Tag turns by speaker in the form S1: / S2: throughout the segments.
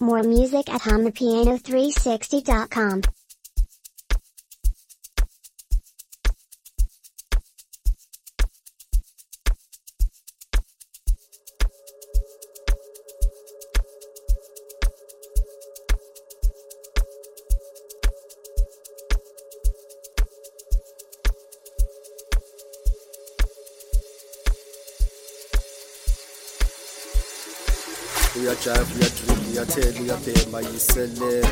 S1: More music at HamaPiano360.com.
S2: We are jive, we are drip, we are tail, we are pay, my yisele.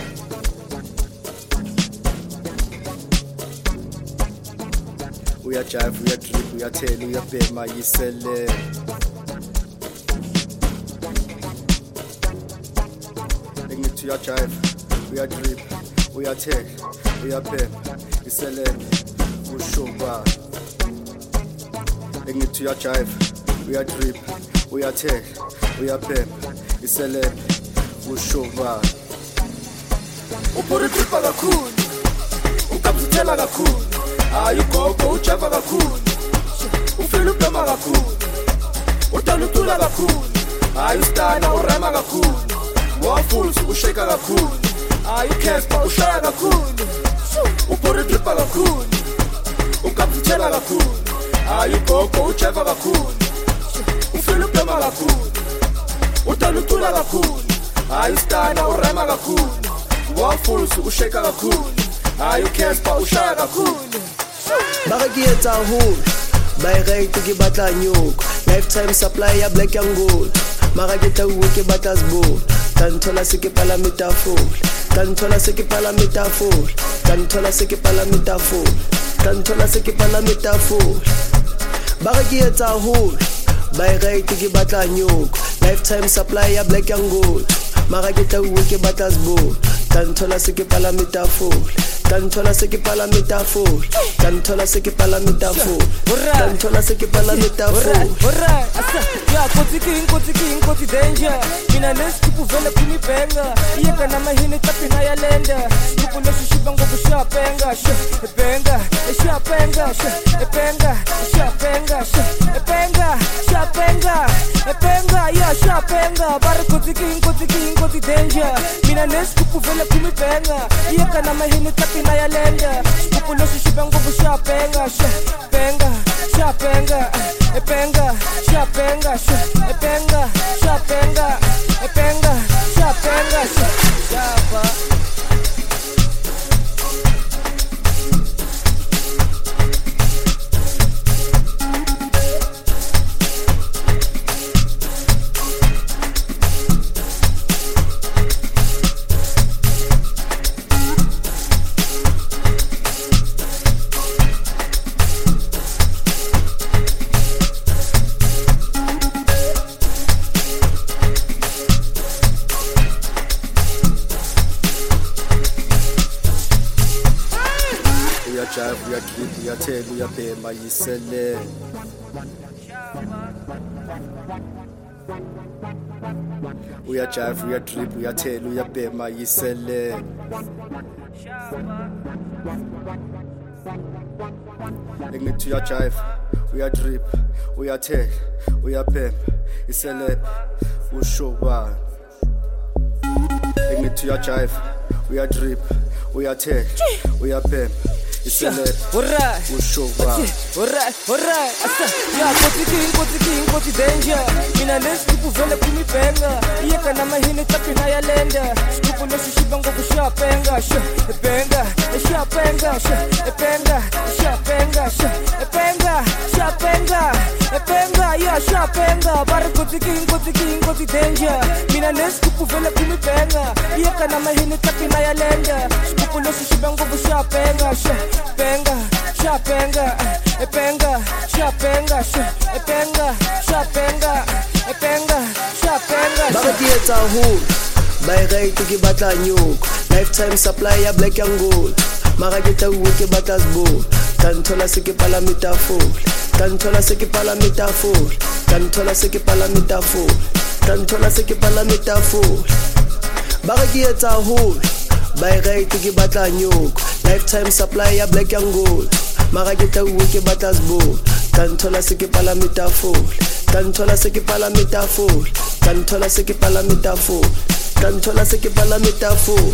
S2: We are jive, we are drip, we are tail, we are pay, my yisele. Bring it to your jive, we are drip, we are tail, we are pay, yisele, ushuba. Bring it to your jive, we are drip, we are tail, we are pay. Iseleb ushuba upuritripa kakhulu ukabuzithela kakhulu ayigogo ujava kakhulu ufila ubhema kakhulu udala ucula kakhulu ayustana urema kakhulu wafuthi usheka kakhulu ayikespa ushaya kakhulu upuritripa kakhulu ukabuzithela kakhulu ayigogo ujava kakhulu ufila ubhema kakhulu udala ucula kakhulu ayustana urema kakhulu wafuthi usheka kakhulu ayikespa ushaya kakhulu
S3: baka ke etsa hole ba e rate ke batla nyoko lifetime supply ya black and gold mara ke tauwe ke batla sbo tanthola se ke pala metaphor tanthola se ke pala metaphor tanthola se ke pala metaphor tanthola se ke pala metaphor baka ke etsa hole ba e rate ke batla nyoko lifetime supply ya black and gold mara ke tauwe ke batla sbo tanthola se ke pala metaphor tanthola se ke pala metaphor tanthola se ke pala metaphor tanthola se ke pala metaphor
S4: asa ya koti danger mina nesikupu vele kunibenga iyeka namahini tapina ya lenda sikupu lesishiba ngokushapenga epenga eshapenga epenga eshapenga epenga shapenga epenga ya shapenga bare koti danger mina nesikupu vele kunibenga iyeka namahini tapina ya lenda sikupu lesishiba ngokushapenga penga shapenga epenga shapenga epenga shapenga epenga shapenga shapa
S2: jive, we are drip, we are tail, we are pay, my yisele. We are jive, we are drip, we are tail, we are pay, my yisele. Bring me to your jive, we are drip, we are tail, we are pay, yisele, ushuba. Bring me to your jive, we are drip, we are tail, we are pay.
S4: Alright, asa ya koti danger mina nesikupu vele kunibenga iyeka namahini tapina ya lenda sikupu lesishiba ngokushapenga epenga eshapenga epenga shapenga epenga shapenga epenga ya shapenga bare koti danger mina nesikupu vele kunibenga iyeka namahini tapina ya lenda sikupu lesishiba ngokushapenga penga shapenga epenga shapenga epenga shapenga epenga shapenga
S3: baka ke etsa hole ba e rate ke batla nyoko lifetime supply ya black and gold mara ke tauwe ke batla sbo tanthola se ke pala metaphor tanthola se ke pala metaphor tanthola se ke pala metaphor tanthola se ke pala metaphor baka ke etsa hole ba e rate ke batla nyoko lifetime supply ya black and gold mara ke tauwe ke batla sbo tanthola se ke pala metaphor tanthola se ke pala metaphor tanthola se ke pala metaphor tanthola se ke pala metafora.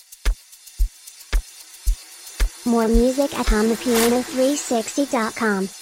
S1: More music at HonThePiano360.com.